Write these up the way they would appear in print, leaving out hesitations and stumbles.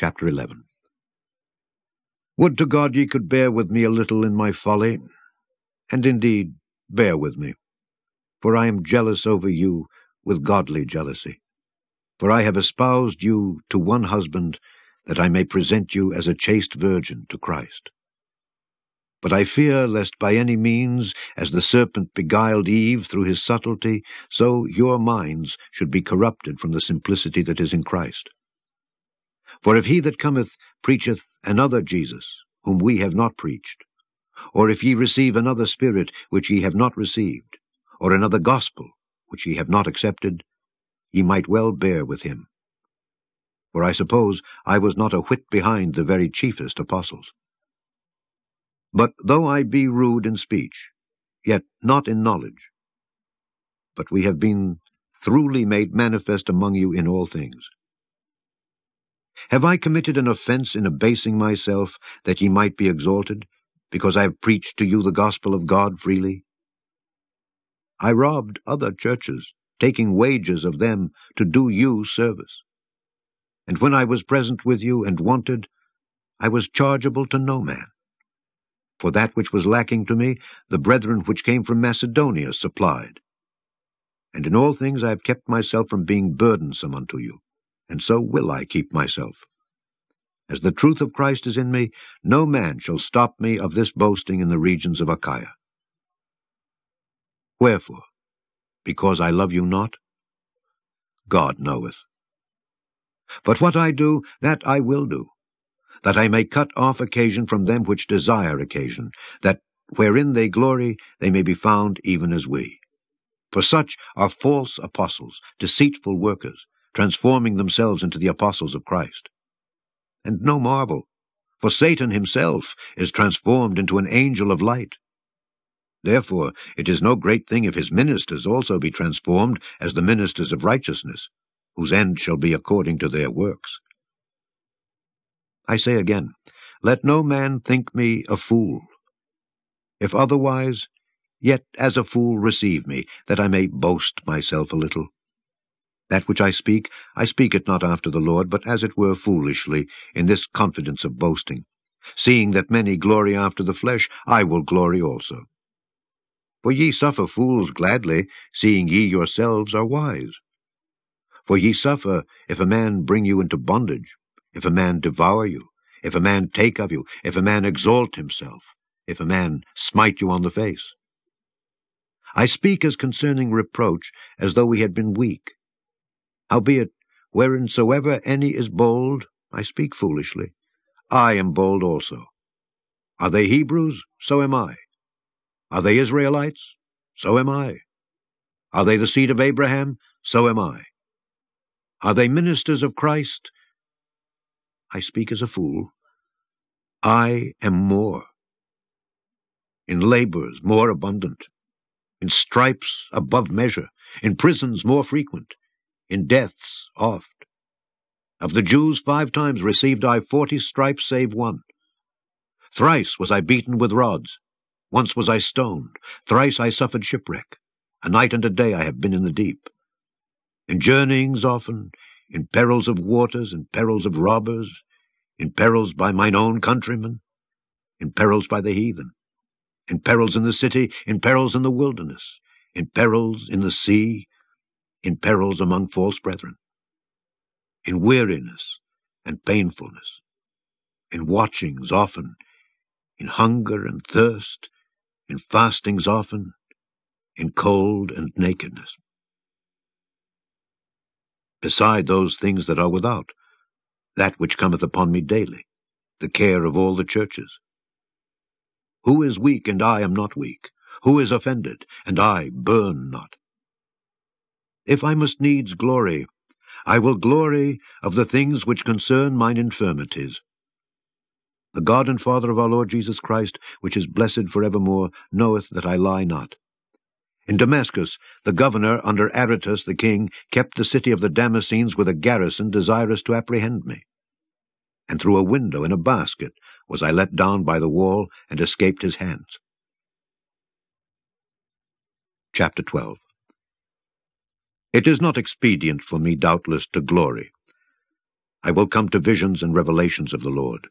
Chapter 11. Would to God ye could bear with me a little in my folly, and indeed bear with me, for I am jealous over you with godly jealousy. For I have espoused you to one husband, that I may present you as a chaste virgin to Christ. But I fear lest by any means, as the serpent beguiled Eve through his subtlety, so your minds should be corrupted from the simplicity that is in Christ. For if he that cometh preacheth another Jesus, whom we have not preached, or if ye receive another Spirit which ye have not received, or another gospel which ye have not accepted, ye might well bear with him. For I suppose I was not a whit behind the very chiefest apostles. But though I be rude in speech, yet not in knowledge, but we have been throughly made manifest among you in all things. Have I committed an offense in abasing myself, that ye might be exalted, because I have preached to you the gospel of God freely? I robbed other churches, taking wages of them to do you service. And when I was present with you and wanted, I was chargeable to no man. For that which was lacking to me, the brethren which came from Macedonia supplied. And in all things I have kept myself from being burdensome unto you, and so will I keep myself. As the truth of Christ is in me, no man shall stop me of this boasting in the regions of Achaia. Wherefore? Because I love you not? God knoweth. But what I do, that I will do, that I may cut off occasion from them which desire occasion, that wherein they glory they may be found even as we. For such are false apostles, deceitful workers, transforming themselves into the apostles of Christ. And no marvel, for Satan himself is transformed into an angel of light. Therefore it is no great thing if his ministers also be transformed as the ministers of righteousness, whose end shall be according to their works. I say again, let no man think me a fool. If otherwise, yet as a fool receive me, that I may boast myself a little. That which I speak it not after the Lord, but as it were foolishly, in this confidence of boasting. Seeing that many glory after the flesh, I will glory also. For ye suffer fools gladly, seeing ye yourselves are wise. For ye suffer, if a man bring you into bondage, if a man devour you, if a man take of you, if a man exalt himself, if a man smite you on the face. I speak as concerning reproach, as though we had been weak. Howbeit, whereinsoever any is bold, I speak foolishly. I am bold also. Are they Hebrews? So am I. Are they Israelites? So am I. Are they the seed of Abraham? So am I. Are they ministers of Christ? I speak as a fool. I am more. In labors more abundant, in stripes above measure, in prisons more frequent, in deaths oft. Of the Jews 5 times received I 40 stripes save one. Thrice was I beaten with rods, once was I stoned, thrice I suffered shipwreck, a night and a day I have been in the deep. In journeyings often, in perils of waters, in perils of robbers, in perils by mine own countrymen, in perils by the heathen, in perils in the city, in perils in the wilderness, in perils in the sea, in perils among false brethren, in weariness and painfulness, in watchings often, in hunger and thirst, in fastings often, in cold and nakedness. Beside those things that are without, that which cometh upon me daily, the care of all the churches. Who is weak, and I am not weak? Who is offended, and I burn not? If I must needs glory, I will glory of the things which concern mine infirmities. The God and Father of our Lord Jesus Christ, which is blessed for evermore, knoweth that I lie not. In Damascus, the governor, under Aretas the king, kept the city of the Damascenes with a garrison desirous to apprehend me. And through a window in a basket was I let down by the wall, and escaped his hands. Chapter 12. It is not expedient for me, doubtless, to glory. I will come to visions and revelations of the Lord.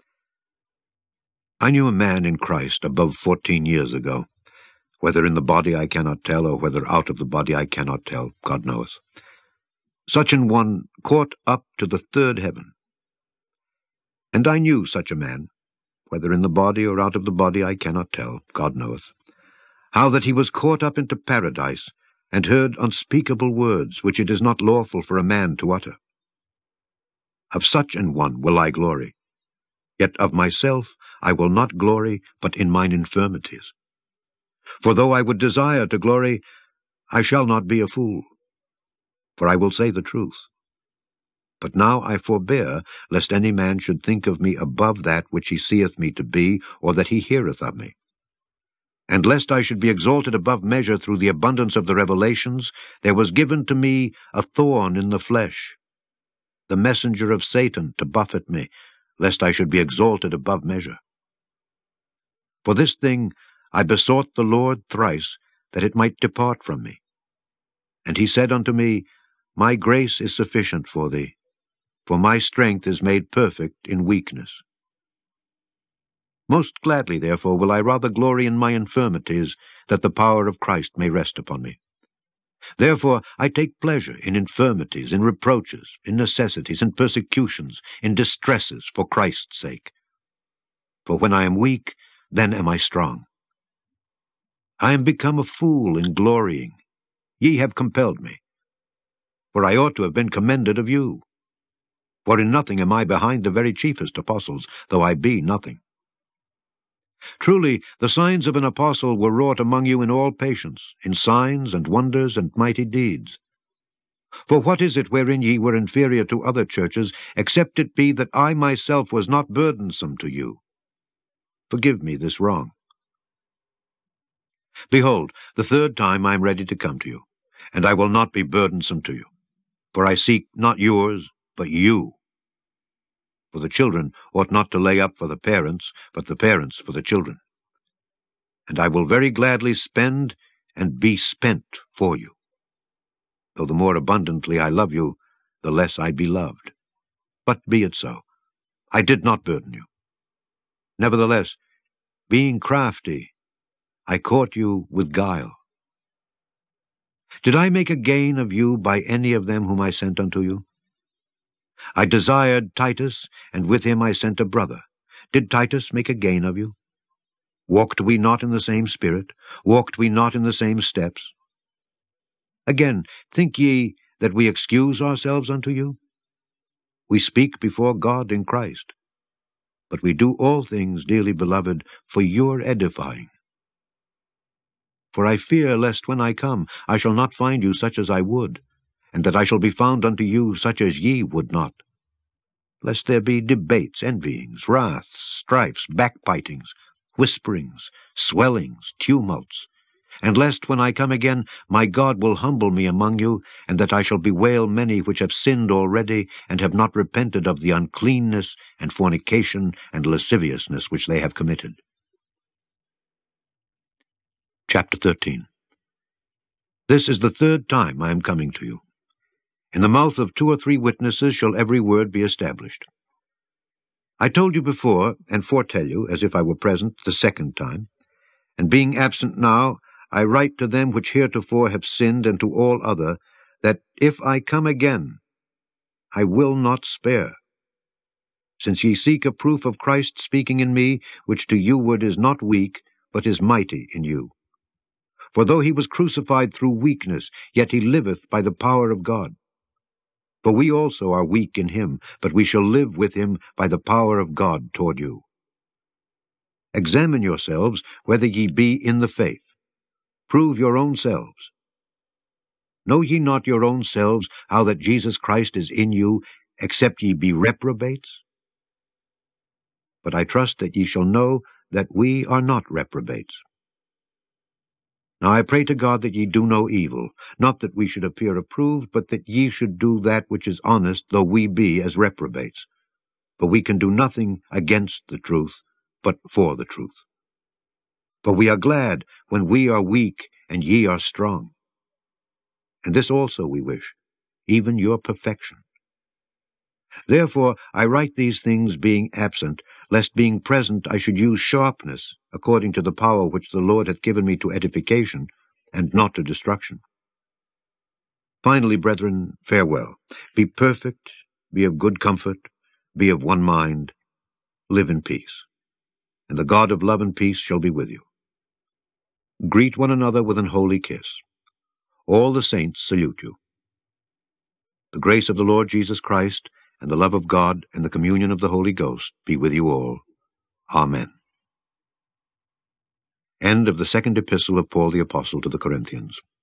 I knew a man in Christ above 14 years ago. Whether in the body I cannot tell, or whether out of the body I cannot tell, God knoweth. Such an one caught up to the third heaven. And I knew such a man, whether in the body or out of the body I cannot tell, God knoweth, how that he was caught up into paradise, and heard unspeakable words, which it is not lawful for a man to utter. Of such an one will I glory. Yet of myself I will not glory, but in mine infirmities. For though I would desire to glory, I shall not be a fool, for I will say the truth. But now I forbear, lest any man should think of me above that which he seeth me to be, or that he heareth of me. And lest I should be exalted above measure through the abundance of the revelations, there was given to me a thorn in the flesh, the messenger of Satan, to buffet me, lest I should be exalted above measure. For this thing I besought the Lord thrice, that it might depart from me. And he said unto me, My grace is sufficient for thee, for my strength is made perfect in weakness. Most gladly, therefore, will I rather glory in my infirmities, that the power of Christ may rest upon me. Therefore I take pleasure in infirmities, in reproaches, in necessities, in persecutions, in distresses, for Christ's sake. For when I am weak, then am I strong. I am become a fool in glorying. Ye have compelled me. For I ought to have been commended of you. For in nothing am I behind the very chiefest apostles, though I be nothing. Truly, the signs of an apostle were wrought among you in all patience, in signs and wonders and mighty deeds. For what is it wherein ye were inferior to other churches, except it be that I myself was not burdensome to you? Forgive me this wrong. Behold, the third time I am ready to come to you, and I will not be burdensome to you. For I seek not yours, but you. For the children ought not to lay up for the parents, but the parents for the children. And I will very gladly spend and be spent for you. Though the more abundantly I love you, the less I be loved. But be it so. I did not burden you. Nevertheless, being crafty, I caught you with guile. Did I make a gain of you by any of them whom I sent unto you? I desired Titus, and with him I sent a brother. Did Titus make a gain of you? Walked we not in the same spirit? Walked we not in the same steps? Again, think ye that we excuse ourselves unto you? We speak before God in Christ. But we do all things, dearly beloved, for your edifying. For I fear lest when I come I shall not find you such as I would, and that I shall be found unto you such as ye would not. Lest there be debates, envyings, wraths, strifes, backbitings, whisperings, swellings, tumults, and lest when I come again my God will humble me among you, and that I shall bewail many which have sinned already, and have not repented of the uncleanness and fornication and lasciviousness which they have committed. Chapter 13. This is the third time I am coming to you. In the mouth of 2 or 3 witnesses shall every word be established. I told you before, and foretell you, as if I were present the second time, and being absent now, I write to them which heretofore have sinned, and to all other, that if I come again, I will not spare. Since ye seek a proof of Christ speaking in me, which to you ward is not weak, but is mighty in you. For though he was crucified through weakness, yet he liveth by the power of God. For we also are weak in him, but we shall live with him by the power of God toward you. Examine yourselves whether ye be in the faith. Prove your own selves. Know ye not your own selves how that Jesus Christ is in you, except ye be reprobates? But I trust that ye shall know that we are not reprobates. Now I pray to God that ye do no evil, not that we should appear approved, but that ye should do that which is honest, though we be as reprobates. For we can do nothing against the truth, but for the truth. For we are glad when we are weak and ye are strong. And this also we wish, even your perfection. Therefore I write these things being absent, lest being present I should use sharpness, according to the power which the Lord hath given me to edification, and not to destruction. Finally, brethren, farewell. Be perfect, be of good comfort, be of one mind, live in peace. And the God of love and peace shall be with you. Greet one another with an holy kiss. All the saints salute you. The grace of the Lord Jesus Christ, and the love of God, and the communion of the Holy Ghost be with you all. Amen. End of the second epistle of Paul the Apostle to the Corinthians.